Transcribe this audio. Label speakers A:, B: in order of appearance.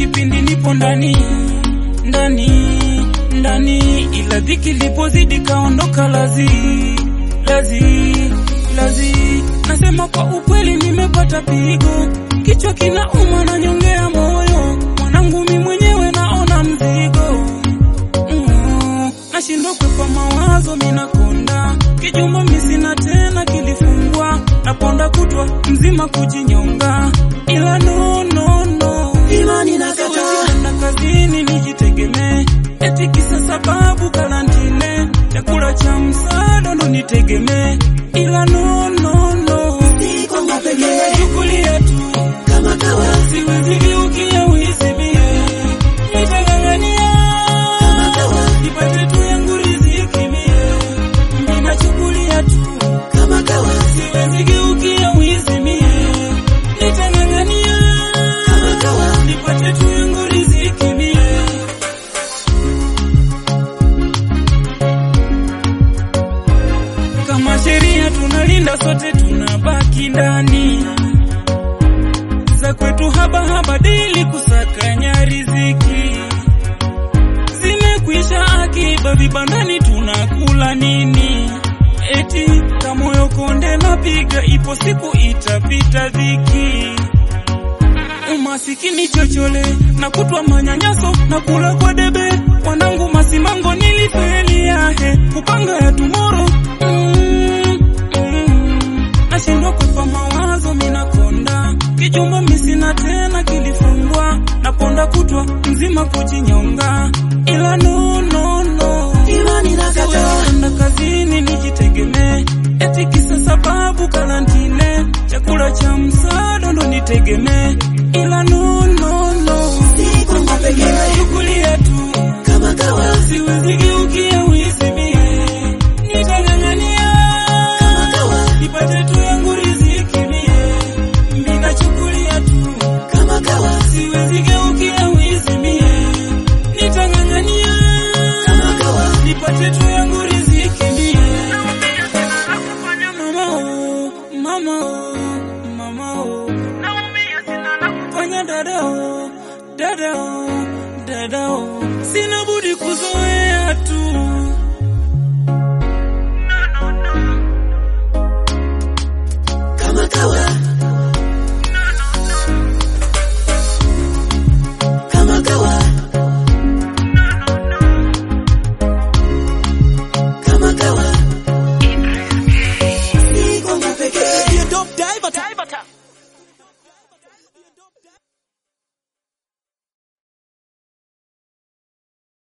A: kipindi nipo ndani, ila dhiki lipozidi kaondoka lazi. Nasema kwa ukweli nimepata pigo, kichwa kinauma na nyongea moyo, mwanangu mimi mwenyewe naona mzigo. Nashindwa kwa mawazo minakonda, kijumba mimi sina tena kilifungwa, naponda kutwa mzima kujinyonga, ila no imani nakataa na kazini nijitegemee, eti kisa sababu karantine, chakula cha msaada ndo nitegemee, ila no
B: si kwangu pekee,
A: chukulia tu
B: kama kawa,
A: siwezi geukia uisibie, nitangangania
B: kama kawa,
A: nipate tu yangu riziki mie, ninachukulia tu
B: kama kawa,
A: siwezi geukia uisibie, nitangangania
B: kama kawa,
A: nipate tu yangu riziki mie. Kama sheria tunalinda sote tunabaki ndani, za kwetu haba dili kusakanya riziki, zimekwisha akiba vibandani tunakula nini? Eti kamoyo konde napiga, ipo siku itapita dhiki, umasikini chochole na kutwa manyanyaso na kula kwa debe, wanangu masimango nilifeli yahe kupanga ya tomorrow. Nashindwa kwa mawazo minakonda, kijumba mimi sina tena kilifungwa, naponda kutwa mzima kujinyonga, ila no
B: imani nakataa
A: na kazini nijitegemee, eti kisa sababu karantine, chakula cha msaada ndo nitegemee,